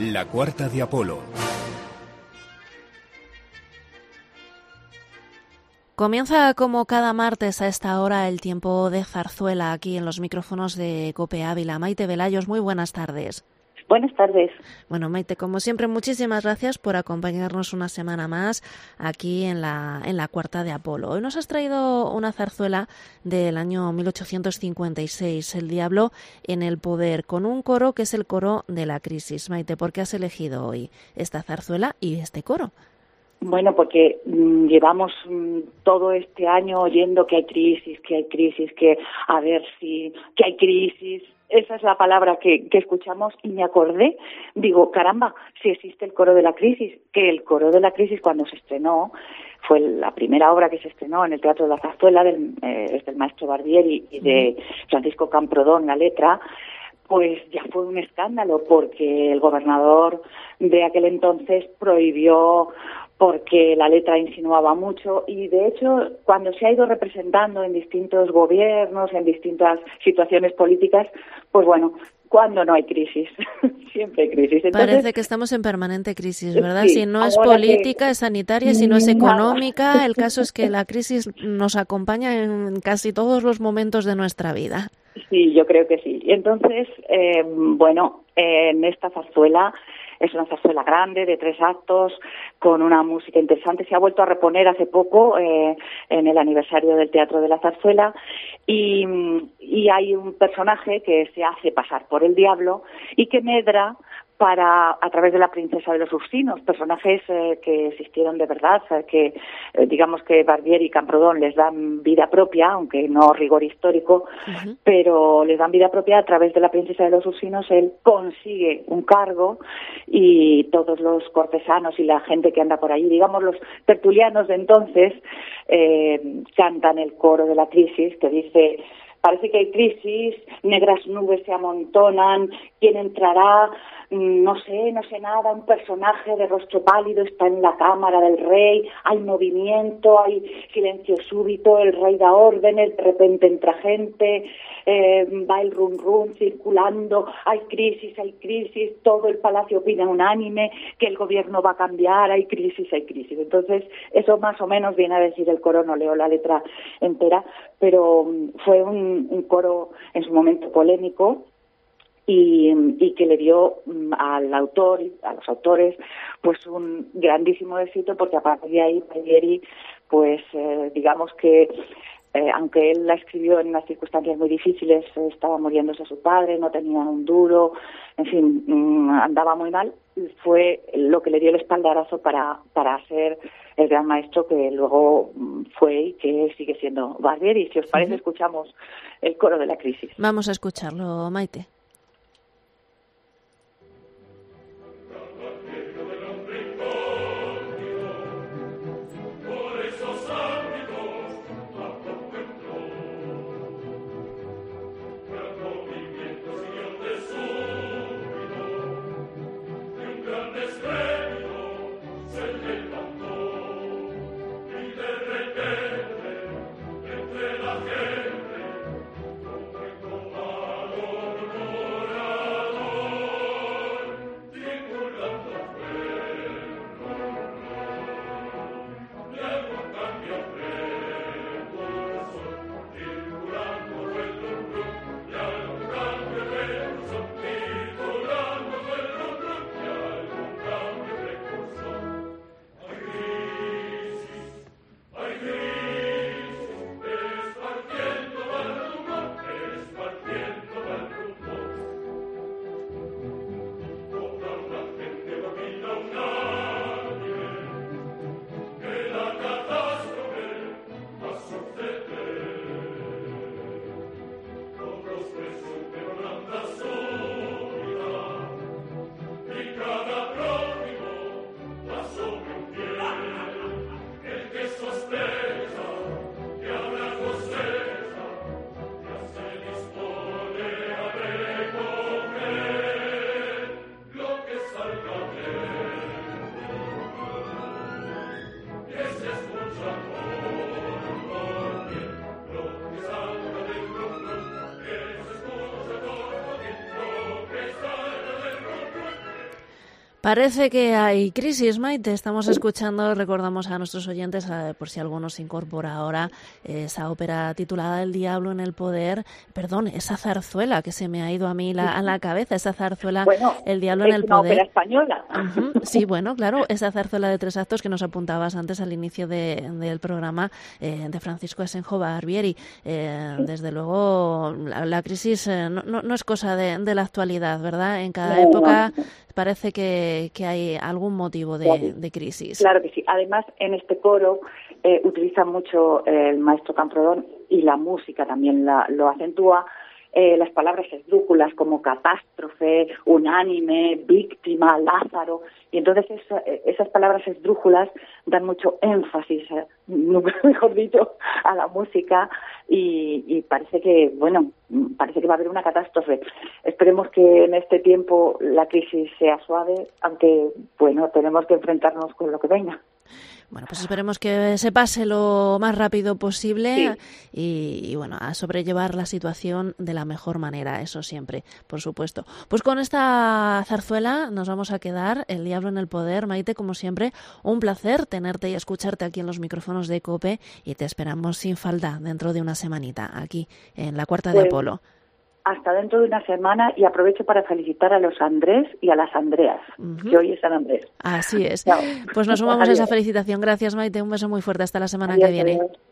La cuarta de Apolo. Comienza como cada martes a esta hora el tiempo de zarzuela aquí en los micrófonos de COPE Ávila. Maite Velayos, muy buenas tardes. Buenas tardes. Bueno, Maite, como siempre, muchísimas gracias por acompañarnos una semana más aquí en la cuarta de Apolo. Hoy nos has traído una zarzuela del año 1856, El diablo en el poder, con un coro que es el coro de la crisis. Maite, ¿por qué has elegido hoy esta zarzuela y este coro? Bueno, porque llevamos todo este año oyendo que hay crisis, que a ver si, que hay crisis. Esa es la palabra que escuchamos y me acordé, digo, caramba, si existe el coro de la crisis, que el coro de la crisis cuando se estrenó, fue la primera obra que se estrenó en el Teatro de la Zarzuela es del maestro Barbieri y de Francisco Camprodón, la letra, pues ya fue un escándalo porque el gobernador de aquel entonces prohibió porque la letra insinuaba mucho y, de hecho, cuando se ha ido representando en distintos gobiernos, en distintas situaciones políticas, pues bueno, cuando no hay crisis, siempre hay crisis. Entonces, parece que estamos en permanente crisis, ¿verdad? Sí, si no es política, es sanitaria, si no es económica, el caso es que la crisis nos acompaña en casi todos los momentos de nuestra vida. Sí, yo creo que sí. Entonces, bueno, en esta zarzuela, es una zarzuela grande, de 3 actos, con una música interesante. Se ha vuelto a reponer hace poco, en el aniversario del Teatro de la Zarzuela, y hay un personaje que se hace pasar por el diablo y que medra a través de la princesa de los Ursinos, personajes que existieron de verdad, que digamos que Barbieri y Camprodón les dan vida propia, aunque no rigor histórico, pero les dan vida propia a través de la princesa de los Ursinos. Él consigue un cargo y todos los cortesanos y la gente que anda por allí, digamos los tertulianos de entonces, cantan el coro de la crisis que dice: parece que hay crisis, negras nubes se amontonan, ¿quién entrará? No sé nada, un personaje de rostro pálido está en la cámara del rey, hay movimiento, hay silencio súbito, el rey da órdenes, de repente entra gente, va el rum rum circulando, hay crisis, todo el palacio opina unánime que el gobierno va a cambiar, hay crisis. Entonces, eso más o menos viene a decir el coro, no leo la letra entera, pero fue un coro en su momento polémico, y que le dio al autor y a los autores pues un grandísimo éxito, porque a partir de ahí Barbieri pues digamos que aunque él la escribió en unas circunstancias muy difíciles, estaba muriéndose su padre, no tenía un duro, en fin, andaba muy mal, fue lo que le dio el espaldarazo para ser el gran maestro que luego fue y que sigue siendo Barbieri. Si os parece, escuchamos el coro de la crisis. Vamos a escucharlo, Maite. Parece que hay crisis, Maite. Estamos escuchando, recordamos a nuestros oyentes, por si alguno se incorpora ahora, esa ópera titulada El diablo en el poder. Perdón, esa zarzuela que se me ha ido a mí a la cabeza, esa zarzuela, bueno, El diablo en el poder. Es una ópera española. Sí, bueno, claro, esa zarzuela de 3 actos que nos apuntabas antes al inicio del programa, de Francisco Asenjo Barbieri. Desde luego, la crisis no es cosa de la actualidad, ¿verdad? En cada época parece que hay algún motivo de crisis. Claro que sí. Además, en este coro utiliza mucho el maestro Camprodón, y la música también lo acentúa, las palabras esdrújulas como catástrofe, unánime, víctima, Lázaro, y entonces esas palabras esdrújulas dan mucho énfasis, nunca mejor dicho, a la música, y parece que va a haber una catástrofe. Esperemos que en este tiempo la crisis sea suave, aunque tenemos que enfrentarnos con lo que venga. Bueno, pues esperemos que se pase lo más rápido posible, sí. y a sobrellevar la situación de la mejor manera, eso siempre, por supuesto. Pues con esta zarzuela nos vamos a quedar, El diablo en el poder. Maite, como siempre, un placer tenerte y escucharte aquí en los micrófonos de COPE, y te esperamos sin falta dentro de una semanita aquí en la Cuarta de Apolo. Hasta dentro de una semana, y aprovecho para felicitar a los Andrés y a las Andreas, que hoy es San Andrés. Así es. Chao. Pues nos sumamos a esa felicitación. Gracias, Maite. Un beso muy fuerte. Hasta la semana que viene. Adiós.